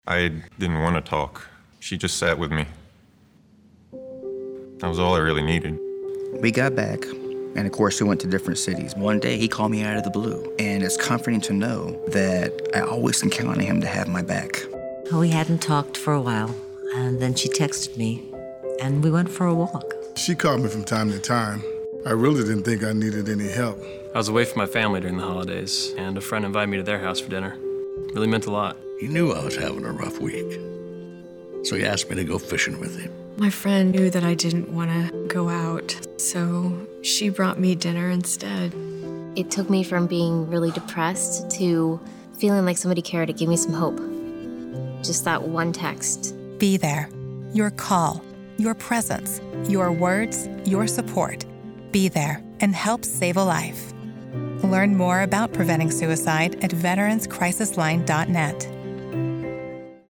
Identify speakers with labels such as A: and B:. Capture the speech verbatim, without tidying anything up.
A: I didn't want to talk. She just sat with me. That was all I really needed.
B: We got back, and of course we went to different cities. One day he called me out of the blue, and it's comforting to know that I always can count on him to have my back.
C: We hadn't talked for a while, and then she texted me, and we went for a walk.
D: She called me from time to time. I really didn't think I needed any help.
E: I was away from my family during the holidays, and a friend invited me to their house for dinner. It really meant a lot.
F: He knew I was having a rough week, so he asked me to go fishing with him.
G: My friend knew that I didn't want to go out, so she brought me dinner instead.
H: It took me from being really depressed to feeling like somebody cared. It gave me some hope. Just that one text.
I: Be there. Your call, your presence, your words, your support. Be there and help save a life. Learn more about preventing suicide at veterans crisis line dot net.